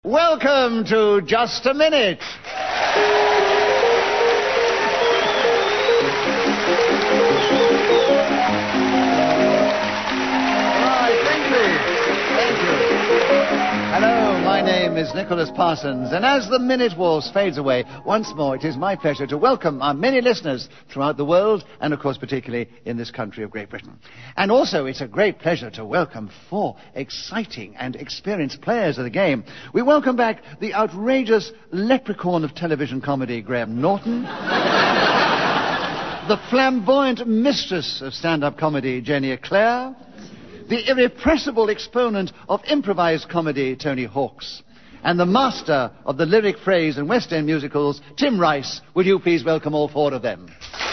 Welcome to Just a Minute. Hello, my name is Nicholas Parsons, and as the minute waltz fades away, once more it is my pleasure to welcome our many listeners throughout the world, and of course particularly in this country of Great Britain. And also it's a great pleasure to welcome 4 exciting and experienced players of the game. We welcome back the outrageous leprechaun of television comedy, Graham Norton. The flamboyant mistress of stand-up comedy, Jenny Eclair. The irrepressible exponent of improvised comedy, Tony Hawks. And the master of the lyric phrase in West End musicals, Tim Rice. Will you please welcome all 4 of them?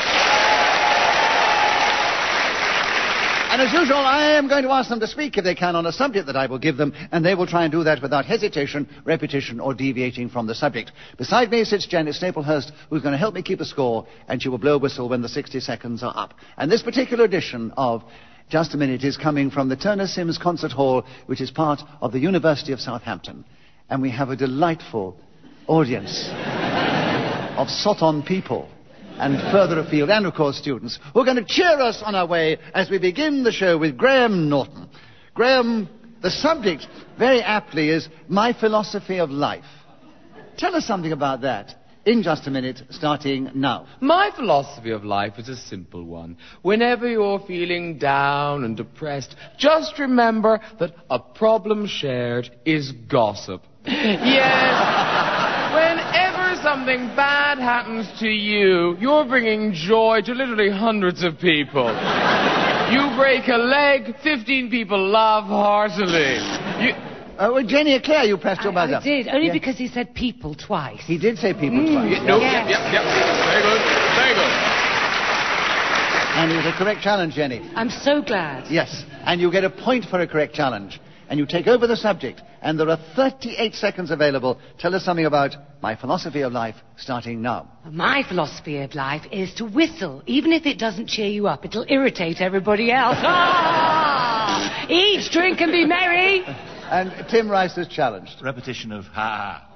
And as usual, I am going to ask them to speak, if they can, on a subject that I will give them, and they will try and do that without hesitation, repetition, or deviating from the subject. Beside me sits Janet Staplehurst, who's going to help me keep a score, and she will blow a whistle when the 60 seconds are up. And this particular edition of Just a Minute is coming from the Turner Sims Concert Hall, which is part of the University of Southampton. And we have a delightful audience of sot-on people and further afield, and of course students, who are going to cheer us on our way as we begin the show with Graham Norton. Graham, the subject, very aptly, is My Philosophy of Life. Tell us something about that. In just a minute, starting now. My philosophy of life is a simple one. Whenever you're feeling down and depressed, just remember that a problem shared is gossip. Yes. Whenever something bad happens to you, you're bringing joy to literally hundreds of people. You break a leg, 15 people laugh heartily. Well, Jenny Eclair, you pressed your buzzer. I did, only because he said people twice. He did say people twice. No, Yes. Yep. Very good, very good. And it was a correct challenge, Jenny. I'm so glad. Yes, and you get a point for a correct challenge. And you take over the subject, and there are 38 seconds available. Tell us something about My Philosophy of Life, starting now. My philosophy of life is to whistle. Even if it doesn't cheer you up, it'll irritate everybody else. Ah! Eat, drink, and be merry. And Tim Rice is challenged. Repetition of ha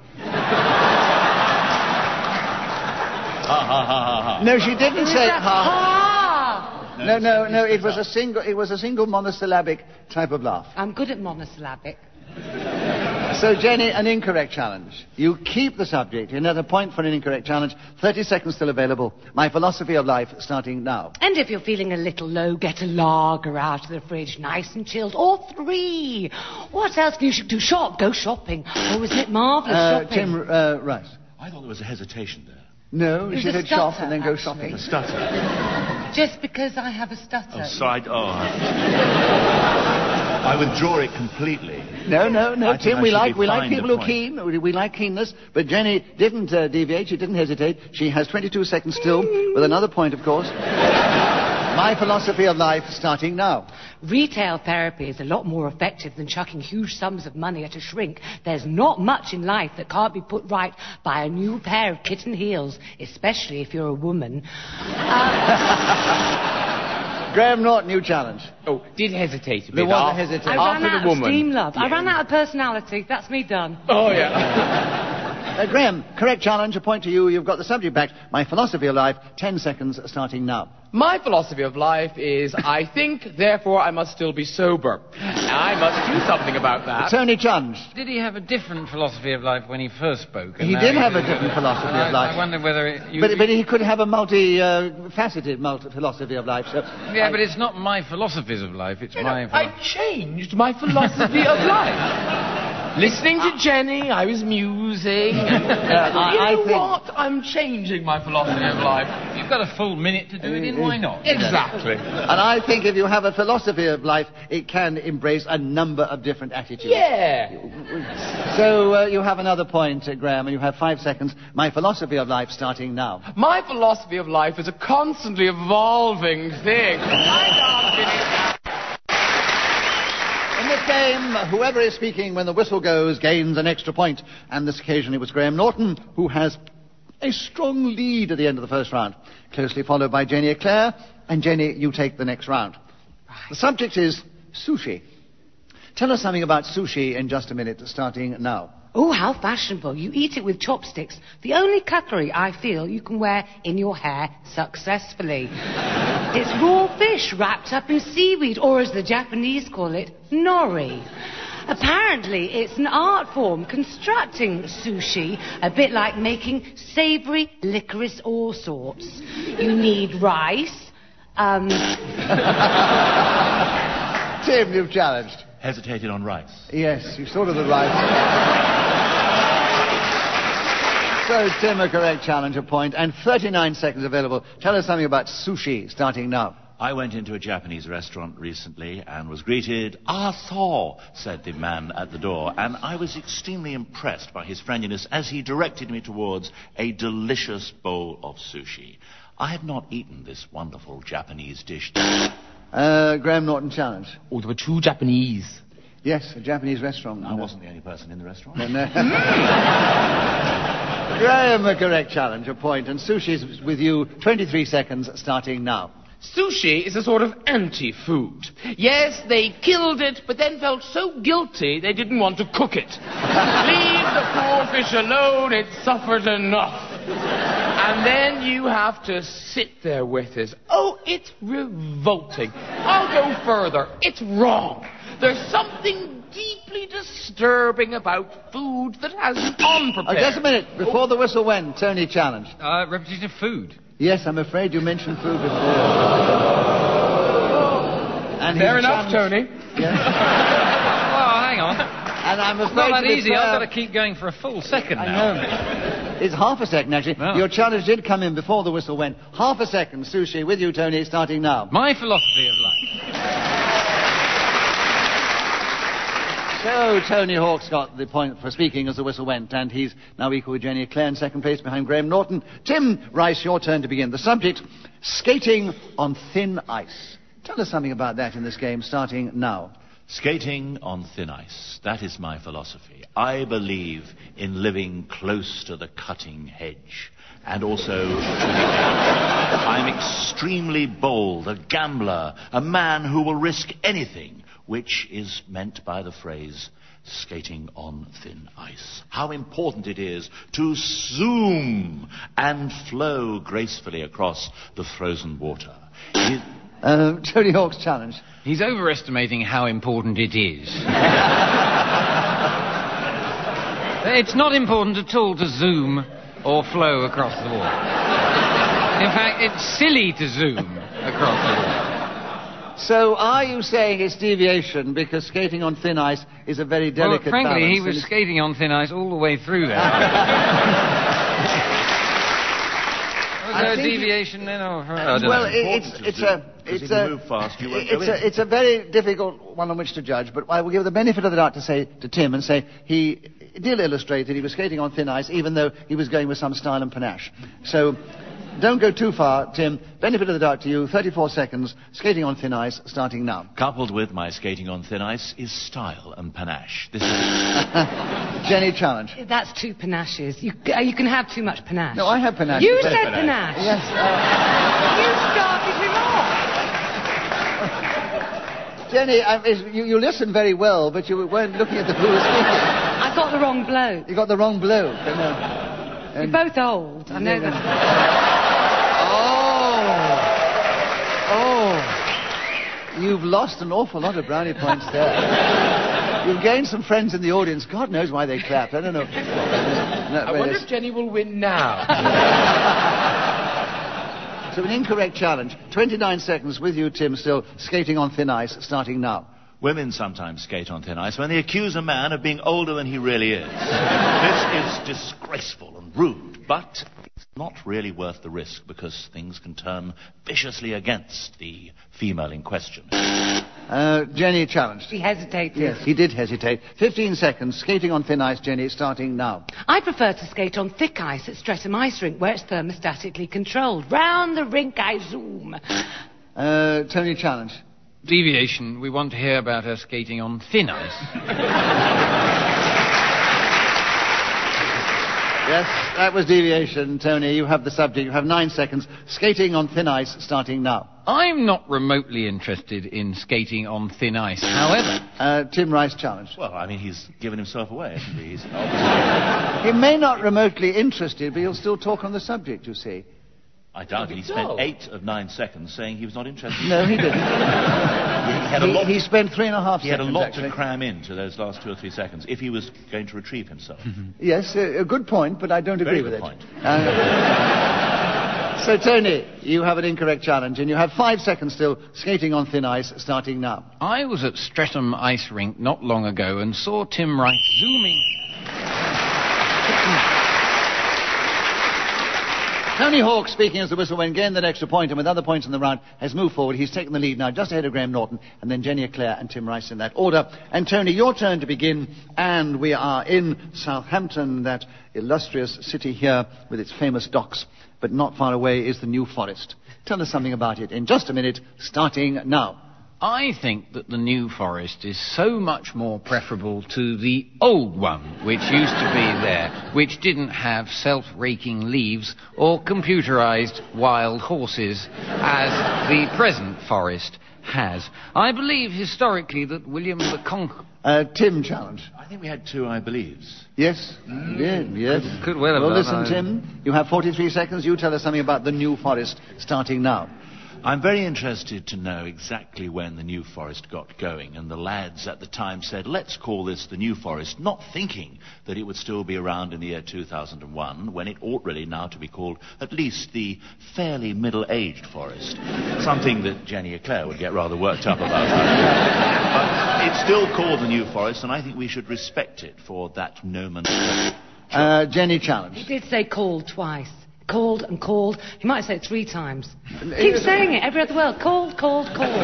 ha. Ha ha ha ha. No, she didn't say ha. Ah! No, it was a single monosyllabic type of laugh. I'm good at monosyllabic. So, Jenny, an incorrect challenge. You keep the subject. Another point for an incorrect challenge. 30 seconds still available. My Philosophy of Life, starting now. And if you're feeling a little low, get a lager out of the fridge, nice and chilled. Or 3. What else you should do? Go shopping. Oh, isn't it marvellous shopping? Tim Rice. I thought there was a hesitation there. No, It she was a said shop stutter, and then go actually. shopping. A stutter. Just because I have a stutter. Oh, sorry. I withdraw it completely. No, I think Tim, I we should like be fined people a who are point. keen. We like keenness. But Jenny didn't deviate. She didn't hesitate. She has 22 seconds still, with another point, of course. My Philosophy of Life, starting now. Retail therapy is a lot more effective than chucking huge sums of money at a shrink. There's not much in life that can't be put right by a new pair of kitten heels, especially if you're a woman. Graham Norton, new challenge. Oh, did hesitate a bit. There was a I hesitation. ran After out the of woman. steam, love. I ran out of personality. That's me done. Oh, yeah. Graham, correct challenge, a point to you. You've got the subject back. My Philosophy of Life, 10 seconds, starting now. My philosophy of life is I think, therefore I must still be sober. I must do something about that. Tony challenged. Did he have a different philosophy of life when he first spoke? He did have a different philosophy of life. I wonder whether... But he could have a multi-faceted philosophy of life. So Yeah, but it's not my philosophies of life, it's my... I changed my philosophy of life. Listening to Jenny, I was musing. And, I think- what? I'm changing my philosophy of life. You've got a full minute to do it in, why not? Exactly. And I think if you have a philosophy of life, it can embrace a number of different attitudes. Yeah. So you have another point, Graham, and you have 5 seconds. My Philosophy of Life, starting now. My philosophy of life is a constantly evolving thing. I can't finish. In this game, whoever is speaking when the whistle goes gains an extra point. And this occasion it was Graham Norton, who has a strong lead at the end of the first round, closely followed by Jenny Eclair. And Jenny, you take the next round. The subject is sushi. Tell us something about sushi in just a minute, starting now. Oh, how fashionable. You eat it with chopsticks. The only cutlery I feel you can wear in your hair successfully. It's raw fish wrapped up in seaweed, or as the Japanese call it, nori. Apparently, it's an art form, constructing sushi, a bit like making savoury licorice all sorts. You need rice, Tim, you've challenged. Hesitated on rice. Yes, you thought of the right. So, Tim, a correct challenge, a point, and 39 seconds available. Tell us something about sushi, starting now. I went into a Japanese restaurant recently and was greeted, "Aso," said the man at the door, and I was extremely impressed by his friendliness as he directed me towards a delicious bowl of sushi. I have not eaten this wonderful Japanese dish. Graham Norton challenge. Oh, there were two Japanese. Yes, a Japanese restaurant. I wasn't the only person in the restaurant. No. Graham, a correct challenge, a point, and sushi's with you. 23 seconds, starting now. Sushi is a sort of anti-food. Yes, they killed it, but then felt so guilty they didn't want to cook it. Leave the poor fish alone, it suffered enough. And then you have to sit there with it. Oh, it's revolting. I'll go further. It's wrong. There's something deeply disturbing about food that hasn't unprepared. Oh, just a minute. Before the whistle went, Tony challenged. Repetition of food. Yes, I'm afraid you mentioned food before. And Fair he's enough, challenged- Tony. Yes. Well, hang on. And I'm It's afraid not to that be easy. fair- I've got to keep going for a full second I now. know. It's half a second, actually. Oh. Your challenge did come in before the whistle went. Half a second. Sushi, with you, Tony, starting now. My philosophy of life. So, Tony Hawk's got the point for speaking as the whistle went, and he's now equal with Jenny Eclair in second place behind Graham Norton. Tim Rice, your turn to begin. The subject, skating on thin ice. Tell us something about that in this game, starting now. Skating on thin ice. That is my philosophy. I believe in living close to the cutting edge. And also, I'm extremely bold, a gambler, a man who will risk anything, which is meant by the phrase skating on thin ice. How important it is to zoom and flow gracefully across the frozen water. Tony Hawk's challenge. He's overestimating how important it is. It's not important at all to zoom or flow across the water. In fact, it's silly to zoom across the water. So, are you saying it's deviation because skating on thin ice is a very delicate Well, frankly, balance? he was skating on thin ice all the way through there. Was there a deviation then? Or, I don't Well, know. If you move fast, you won't go in. it's a very difficult one on which to judge, but I will give the benefit of the doubt to Tim and say he did illustrate that he was skating on thin ice, even though he was going with some style and panache. So, don't go too far, Tim. Benefit of the doubt to you. 34 seconds. Skating on thin ice, starting now. Coupled with my skating on thin ice is style and panache. This is Jenny, challenge. That's two panaches. You can have too much panache. No, I have panache. You Very said panache. Yes. You started him off. Jenny, you listen very well, but you weren't looking at the who was speaking. I got the wrong bloke. You got the wrong blow. You're both old. I know that. Oh, you've lost an awful lot of brownie points there. You've gained some friends in the audience. God knows why they clapped. I don't know. I wonder if Jenny will win now. So an incorrect challenge. 29 seconds with you, Tim, still skating on thin ice, starting now. Women sometimes skate on thin ice when they accuse a man of being older than he really is. This is disgraceful and rude, but it's not really worth the risk because things can turn viciously against the female in question. Jenny challenged. He hesitated. Yes, he did hesitate. 15 seconds, skating on thin ice, Jenny, starting now. I prefer to skate on thick ice at Streatham Ice Rink, where it's thermostatically controlled. Round the rink I zoom. Tony challenged. Deviation. We want to hear about her skating on thin ice. Yes, that was deviation, Tony. You have the subject. You have 9 seconds. Skating on thin ice, starting now. I'm not remotely interested in skating on thin ice. However... Tim Rice challenge. Well, I mean, he's given himself away, hasn't he? He's He may not remotely interested, but he'll still talk on the subject, you see. I doubt it. He spent 8 of 9 seconds saying he was not interested. No, he didn't. He spent 3.5 seconds. He had a lot actually to cram into those last 2 or 3 seconds if he was going to retrieve himself. Yes, a good point, but I don't agree with Very it. good point. So, Tony, you have an incorrect challenge, and you have 5 seconds still skating on thin ice, starting now. I was at Streatham Ice Rink not long ago and saw Tim Rice zooming... Tony Hawk, speaking as the whistle went, gained that extra point, and with other points in the round, has moved forward. He's taken the lead now, just ahead of Graham Norton, and then Jenny Eclair and Tim Rice in that order. And Tony, your turn to begin, and we are in Southampton, that illustrious city here with its famous docks, but not far away is the New Forest. Tell us something about it in just a minute, starting now. I think that the New Forest is so much more preferable to the old one, which used to be there, which didn't have self-raking leaves or computerized wild horses, as the present forest has. I believe historically that William the Conqueror... Tim challenge. I think we had 2 I believes. Yes? Yes. Could well have Well, done, listen, Tim, you have 43 seconds. You tell us something about the New Forest, starting now. I'm very interested to know exactly when the New Forest got going, and the lads at the time said, let's call this the New Forest, not thinking that it would still be around in the year 2001, when it ought really now to be called at least the fairly middle-aged forest, something that Jenny Eclair would get rather worked up about. But it's still called the New Forest, and I think we should respect it for that nomen. Jenny challenge. He did say called twice. Called and called. He might say it 3 times. Keep saying it every other word. Called, called, called.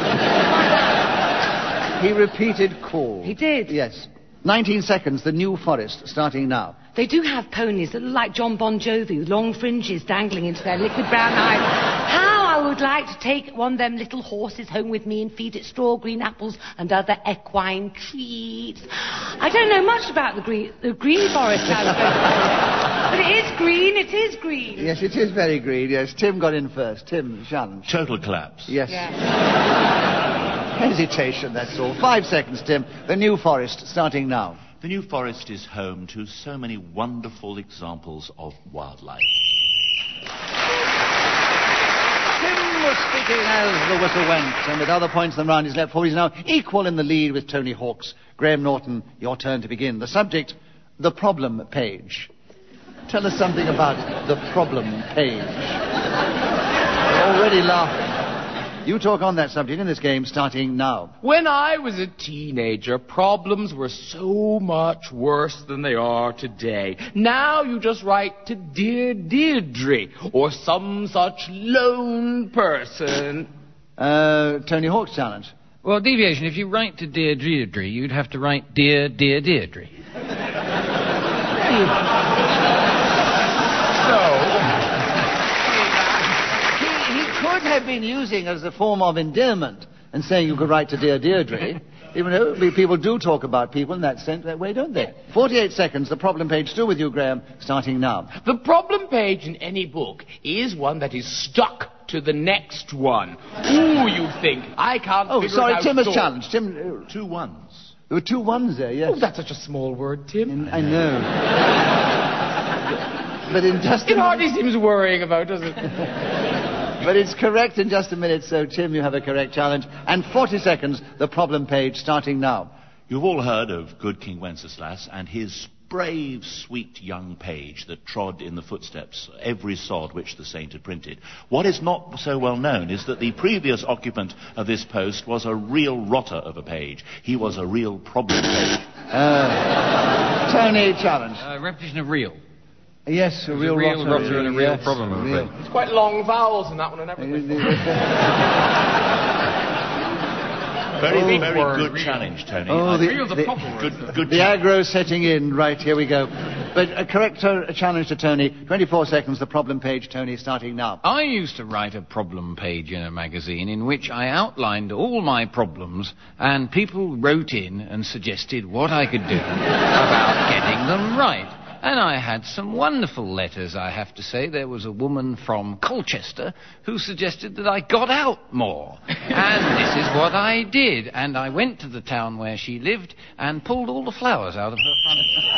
He repeated call. He did. Yes. 19 seconds, the New Forest, starting now. They do have ponies that look like John Bon Jovi with long fringes dangling into their liquid brown eyes. How I would like to take one of them little horses home with me and feed it straw, green apples and other equine treats. I don't know much about the green forest, but it is green, it is green. Yes, it is very green, yes. Tim got in first. Tim, challenge. Total collapse. Yes. Yeah. Hesitation, that's all. 5 seconds, Tim. The New Forest, starting now. The New Forest is home to so many wonderful examples of wildlife. Tim was speaking as the whistle went, and with other points in the round he's left for, he's now equal in the lead with Tony Hawks. Graham Norton, your turn to begin. The subject, the problem page. Tell us something about the problem page. You're already laughing. You talk on that subject in this game, starting now. When I was a teenager, problems were so much worse than they are today. Now you just write to Dear Deirdre, or some such lone person. Tony Hawk's challenge. Well, deviation, if you write to Dear Deirdre, you'd have to write Dear Deirdre. Could have been using as a form of endearment and saying you could write to Dear Deirdre. Even though people do talk about people in that sense, that way, don't they? 48 seconds, the problem page still with you, Graham, starting now. The problem page in any book is one that is stuck to the next one. Ooh, you think. I can't figure it out. Tim has challenged. Tim, 2 1s. There were 2 1s there, yes. Oh, that's such a small word, Tim. I know. But in just It hardly seems worrying about, does it? But it's correct in just a minute, so Tim, you have a correct challenge. And 40 seconds, the problem page, starting now. You've all heard of good King Wenceslas and his brave, sweet young page that trod in the footsteps every sod which the saint had printed. What is not so well known is that the previous occupant of this post was a real rotter of a page. He was a real problem page. Tony, challenge. Repetition of real. Yes, a real rotter and a real problem. It's quite long vowels in that one and everything. Very good challenge, Tony. Good the aggro setting in. Right, here we go. But a correct challenge to Tony. 24 seconds, the problem page, Tony, starting now. I used to write a problem page in a magazine in which I outlined all my problems, and people wrote in and suggested what I could do about getting them right. And I had some wonderful letters, I have to say. There was a woman from Colchester who suggested that I got out more. And this is what I did. And I went to the town where she lived and pulled all the flowers out of her front.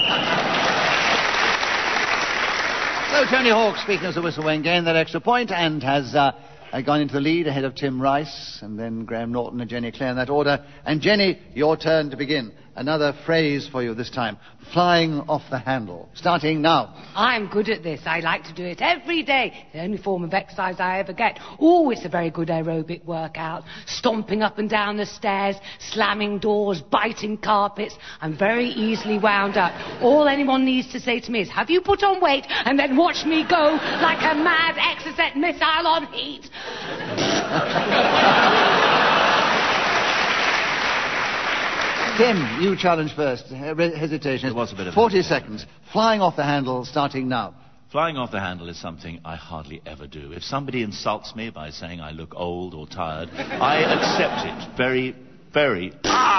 So Tony Hawk, speaking as a whistle, went gained that extra point and has gone into the lead ahead of Tim Rice and then Graham Norton and Jenny Clare in that order. And Jenny, your turn to begin. Another phrase for you this time. Flying off the handle. Starting now. I'm good at this. I like to do it every day. The only form of exercise I ever get. Oh, it's a very good aerobic workout. Stomping up and down the stairs, slamming doors, biting carpets. I'm very easily wound up. All anyone needs to say to me is, have you put on weight? And then watch me go like a mad Exocet missile on heat. Tim, you challenge first. Hesitation. It was a bit of 40 seconds. Flying off the handle, starting now. Flying off the handle is something I hardly ever do. If somebody insults me by saying I look old or tired, I accept it very, very...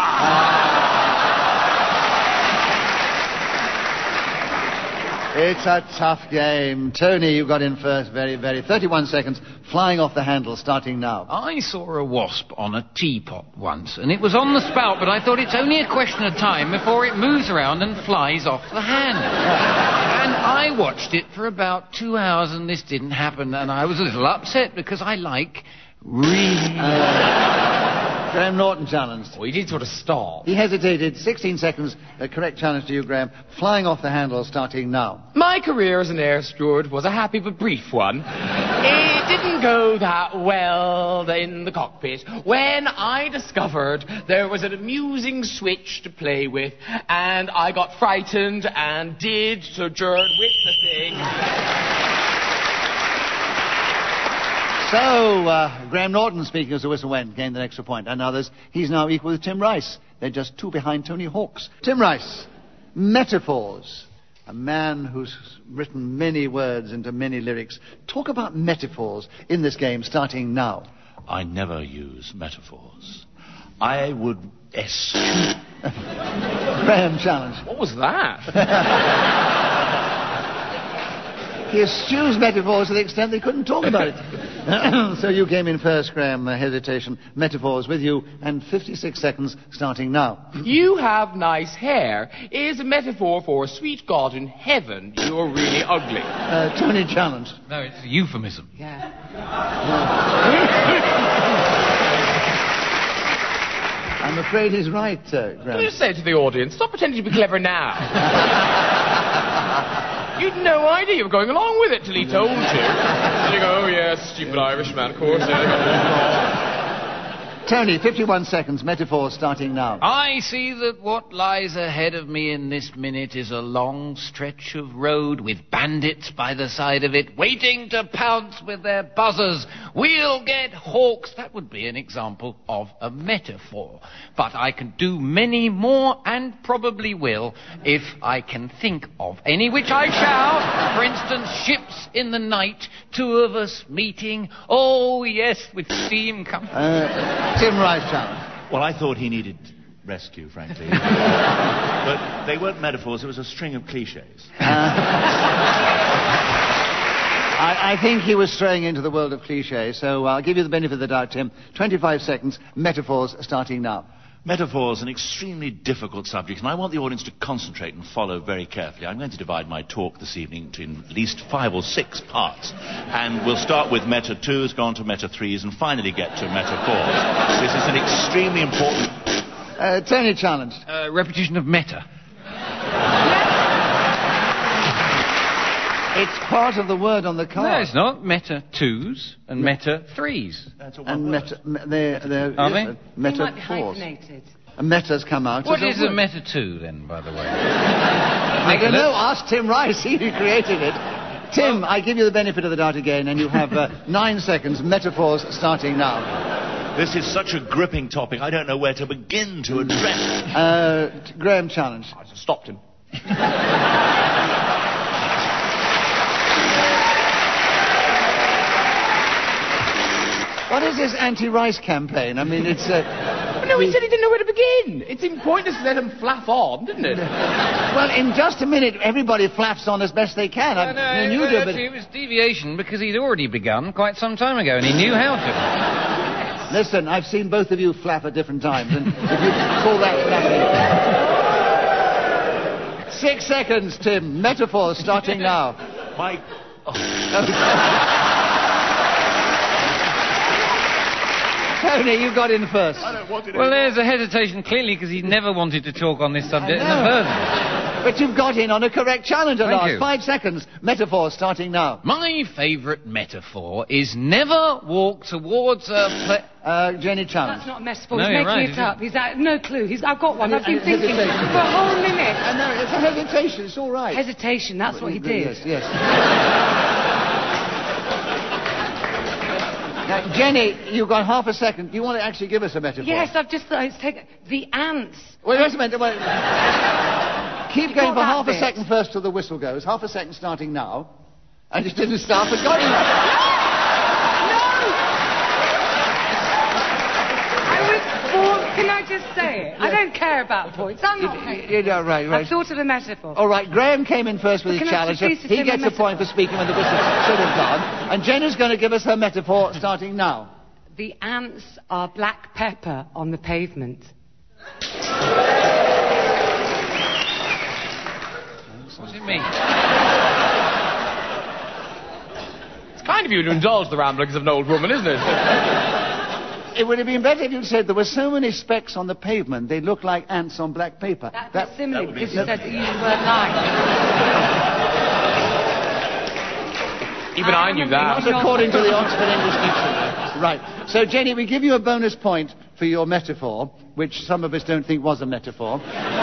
It's a tough game. Tony, you got in first. Very, very. 31 seconds. Flying off the handle, starting now. I saw a wasp on a teapot once, and it was on the spout, but I thought it's only a question of time before it moves around and flies off the hand. And I watched it for about 2 hours, and this didn't happen, and I was a little upset because I like really... Graham Norton challenged. Well, he did sort of stop. He hesitated. 16 seconds. A correct challenge to you, Graham. Flying off the handle, starting now. My career as an air steward was a happy but brief one. It didn't go that well in the cockpit when I discovered there was an amusing switch to play with, and I got frightened and did sojourn with the thing. So, Graham Norton, speaking as the whistle went, gained an extra point. And others, he's now equal with Tim Rice. They're just 2 behind Tony Hawks. Tim Rice, metaphors. A man who's written many words into many lyrics. Talk about metaphors in this game, starting now. I never use metaphors. I would eschew... Graham challenge. What was that? He eschews metaphors to the extent they couldn't talk about it. So you came in first, Graham. Hesitation. Metaphors with you. And 56 seconds starting now. You have nice hair is a metaphor for a sweet God in heaven. You're really ugly. Tony challenged. No, it's a euphemism. Yeah. I'm afraid he's right, Graham. Can you say to the audience, stop pretending to be clever now? You'd no idea you were going along with it till he told you. And you go, oh, yes, stupid Irishman, of course. Tony, 51 seconds. Metaphor starting now. I see that what lies ahead of me in this minute is a long stretch of road with bandits by the side of it, waiting to pounce with their buzzers. We'll get hawks. That would be an example of a metaphor. But I can do many more and probably will if I can think of any, which I shall. For instance, ships in the night, 2 of us meeting. Oh, yes, with steam coming. Tim Rice challenge. Well, I thought he needed rescue, frankly. But they weren't metaphors, it was a string of cliches. I think he was straying into the world of cliches, so I'll give you the benefit of the doubt, Tim. 25 seconds. Metaphors starting now. Metaphors, an extremely difficult subject, and I want the audience to concentrate and follow very carefully. I'm going to divide my talk this evening into at least 5 or 6 parts. And we'll start with meta 2s, go on to meta 3s, and finally get to metaphors. This is an extremely important... Tony challenged. Repetition of meta. It's part of the word on the card. No, it's not. Meta 2s and meta 3s. That's a And one word. Are they? Meta Might be 4s. hyphenated. Meta's come out. What as is a word. meta 2 then, by the way? I don't know. Ask Tim Rice. He created it. Tim, I give you the benefit of the doubt again, and you have 9 seconds. Metaphors starting now. This is such a gripping topic, I don't know where to begin to address it. Graham challenge. I just stopped him. What is this anti-Rice campaign? I mean, it's... No, he said he didn't know where to begin. It seemed pointless to let him flap on, didn't it? Well, in just a minute, everybody flaps on as best they can. It was deviation because he'd already begun quite some time ago and he knew how to. Listen, I've seen both of you flap at different times, and if you call that flapping... 6 seconds, Tim. Metaphors starting now. Mike. Tony, you got in first. I don't want it Well, anymore. there's a hesitation clearly because he never wanted to talk on this subject in the first place. But you've got in on a correct challenge at Thank last. you. 5 seconds. Metaphor starting now. My favourite metaphor is never walk towards a... Jenny challenge. That's not a metaphor. No, He's you're making right, it up. He's no clue. I've got one. I've been Hesitation. thinking for a whole minute. No, it's a hesitation. It's all right. Hesitation. That's what he did. Yes, yes. Now, Jenny, you've got half a second. Do you want to actually give us a metaphor? Yes, I've just thought it's taken the ants. Wait, wait a minute. Wait. Keep going for got that half a bit? second first till the whistle goes. Half a second starting now. And it didn't start, but got it. Can I just say it? I don't care about points. I'm not paying. Yeah, right. I've thought of a metaphor. All right, Graham came in first with his Can I challenge. please He say my gets a point for metaphor? speaking when the whistle should have gone. And Jenny's going to give us her metaphor starting now. The ants are black pepper on the pavement. What's it mean? It's kind of you to indulge the ramblings of an old woman, isn't it? It would have been better if you'd said there were so many specks on the pavement, they look like ants on black paper. That's similar would be because you said that you weren't lying. Even I knew that. Not according to the Oxford English Dictionary. Right. So, Jenny, we give you a bonus point for your metaphor, which some of us don't think was a metaphor.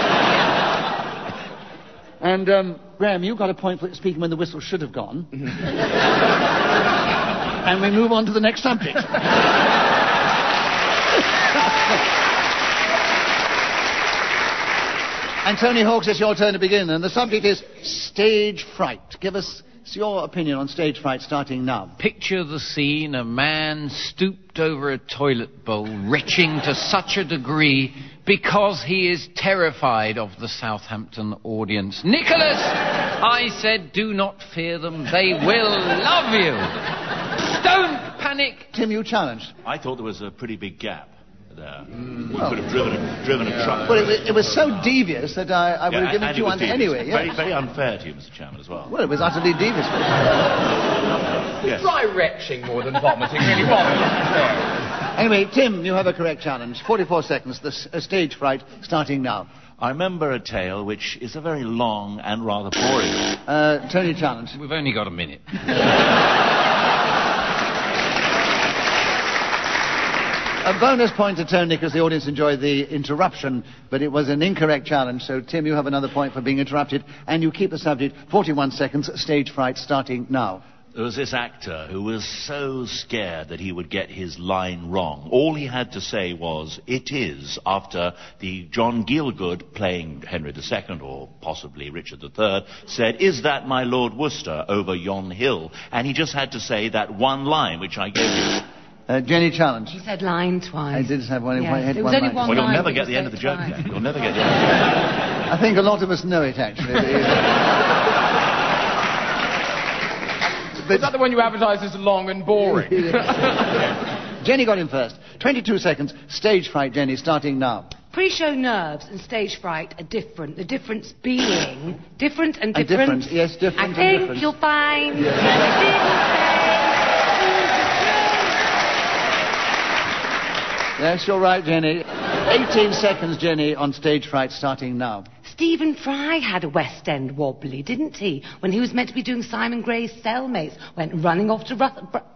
And, Graham, you got a point for speaking when the whistle should have gone. And we move on to the next subject. And Tony Hawks, it's your turn to begin, and the subject is stage fright. Give us your opinion on stage fright starting now. Picture the scene, a man stooped over a toilet bowl, retching to such a degree because he is terrified of the Southampton audience. Nicholas, I said, do not fear them, they will love you. Don't panic. Tim, you challenged. I thought there was a pretty big gap there. We could have driven a truck. Well, it was so devious that I would have given it to you anyway. Very, Yes. very unfair to you, Mr. Chairman, as well. Well, it was utterly devious. Yes. Try retching more than vomiting, really wasn't it? Anyway, Tim, you have a correct challenge. 44 seconds, stage fright starting now. I remember a tale which is a very long and rather boring. Tony challenge. We've only got a minute. A bonus point to Tony because the audience enjoyed the interruption, but it was an incorrect challenge. So, Tim, you have another point for being interrupted, and you keep the subject. 41 seconds, stage fright starting now. There was this actor who was so scared that he would get his line wrong. All he had to say was, "It is," after the John Gielgud, playing Henry II, or possibly Richard III, said, "Is that my Lord Worcester over yon hill?" And he just had to say that one line, which I gave you. Jenny challenge. He said line twice. I did have one. Yes, It it was only line. one Well, you'll line, never but get you the end said of the joke twice. then. You'll never get the end of the joke. I think a lot of us know it, actually. Is that the one you advertised as long and boring? Jenny got in first. 22 seconds, stage fright, Jenny, starting now. Pre-show nerves and stage fright are different. The difference being different and different. different, yes, different I and think different. you'll find. Yes, you're right, Jenny. 18 seconds, Jenny, on stage fright, starting now. Stephen Fry had a West End wobbly, didn't he? When he was meant to be doing Simon Gray's Cellmates, went running off to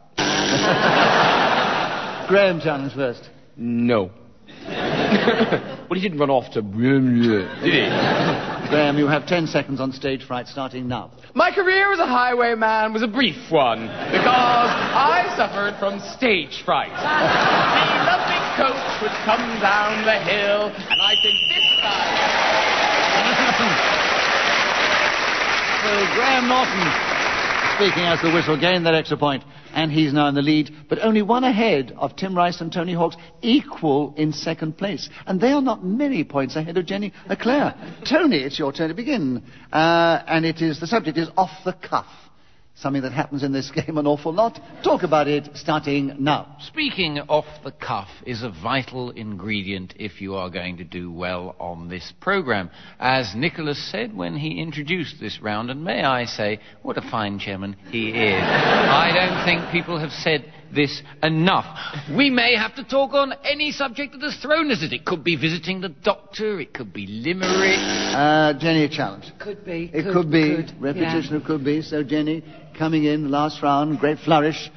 Graham challenge first. No. Well, he didn't run off to... did he? Graham, you have 10 seconds on stage fright, starting now. My career as a highwayman was a brief one, because I suffered from stage fright. The lovely coach would come down the hill, and I think this time... So Graham Norton, speaking as the whistle, gained that extra point. and he's now in the lead, but only one ahead of Tim Rice and Tony Hawks, equal in second place. And they are not many points ahead of Jenny Leclerc. Tony, it's your turn to begin. And the subject is off the cuff. Something that happens in this game an awful lot. Talk about it starting now. Speaking off the cuff is a vital ingredient if you are going to do well on this programme. As Nicholas said when he introduced this round, and may I say, what a fine chairman he is. I don't think people have said this enough. We may have to talk on any subject that is thrown at it. It could be visiting the doctor, it could be limerick. Jenny, a challenge. Could be. It could be. Repetition of could be. So, Jenny, coming in, last round, great flourish.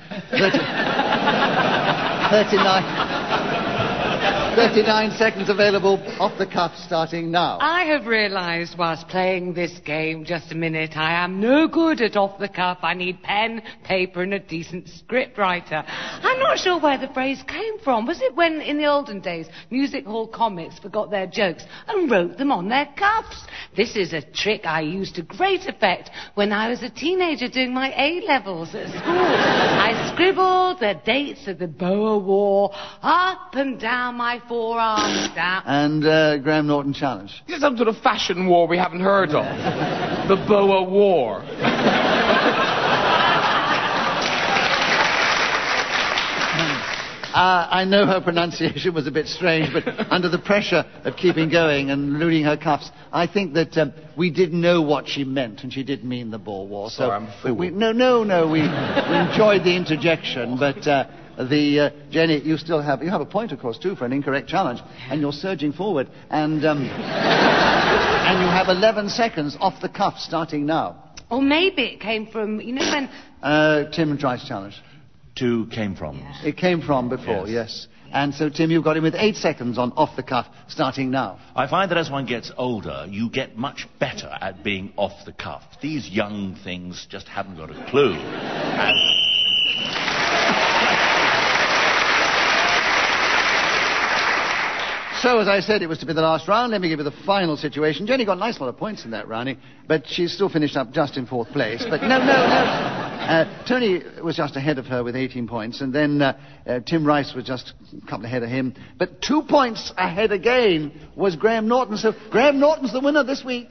39 seconds available, off the cuff, starting now. I have realised whilst playing this game, just a minute, I am no good at off the cuff. I need pen, paper and a decent script writer. I'm not sure where the phrase came from. Was it when, in the olden days, music hall comics forgot their jokes and wrote them on their cuffs? This is a trick I used to great effect when I was a teenager doing my A-levels at school. I scribbled the dates of the Boer War up and down my forearms down. And Graham Norton challenge. Is it some sort of fashion war we haven't heard of? The Boer War. I know her pronunciation was a bit strange, but under the pressure of keeping going and looting her cuffs, I think that we did know what she meant, and she did mean the Boer War. Sorry, I'm a fool. We enjoyed the interjection, but Jenny, you have a point, of course, too, for an incorrect challenge, and you're surging forward, and and you have 11 seconds off the cuff, starting now. Or maybe it came from, you know when... Tim Rice challenge. Two came from. Yeah. It came from before, yes. And so, Tim, you've got him with 8 seconds on off the cuff, starting now. I find that as one gets older, you get much better at being off the cuff. These young things just haven't got a clue. So, as I said, it was to be the last round. Let me give you the final situation. Jenny got a nice lot of points in that rounding, but she's still finished up just in 4th place. But no. Tony was just ahead of her with 18 points, and then Tim Rice was just a couple ahead of him. But 2 points ahead again was Graham Norton. So Graham Norton's the winner this week.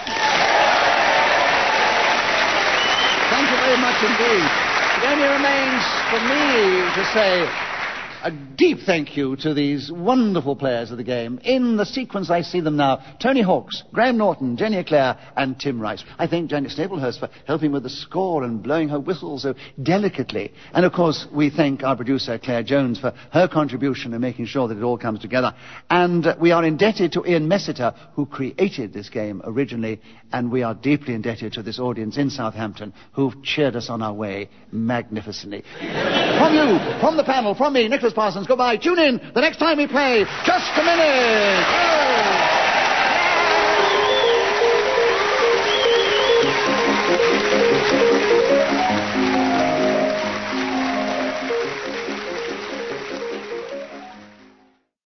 Thank you very much indeed. It only remains for me to say a deep thank you to these wonderful players of the game. In the sequence I see them now, Tony Hawks, Graham Norton, Jenny Leclerc and Tim Rice. I thank Janet Staplehurst for helping with the score and blowing her whistle so delicately. And of course we thank our producer Claire Jones for her contribution in making sure that it all comes together. And we are indebted to Ian Messiter, who created this game originally, and we are deeply indebted to this audience in Southampton who've cheered us on our way magnificently. From you, from the panel, from me, Nicholas Parsons, goodbye. Tune in the next time we play Just a Minute.